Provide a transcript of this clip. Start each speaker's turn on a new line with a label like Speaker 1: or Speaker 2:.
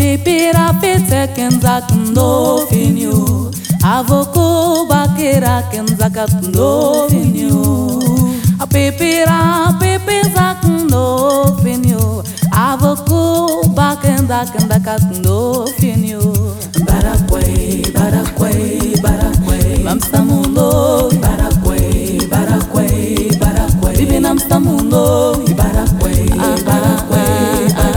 Speaker 1: pipira pizza kenza kundo finio. Avoko bakera kenza kundo finio. A pipira pipisa kundo finio. Avoko bakenda kenda kundo finio. Barakway, barakway, barakway. Mamsamu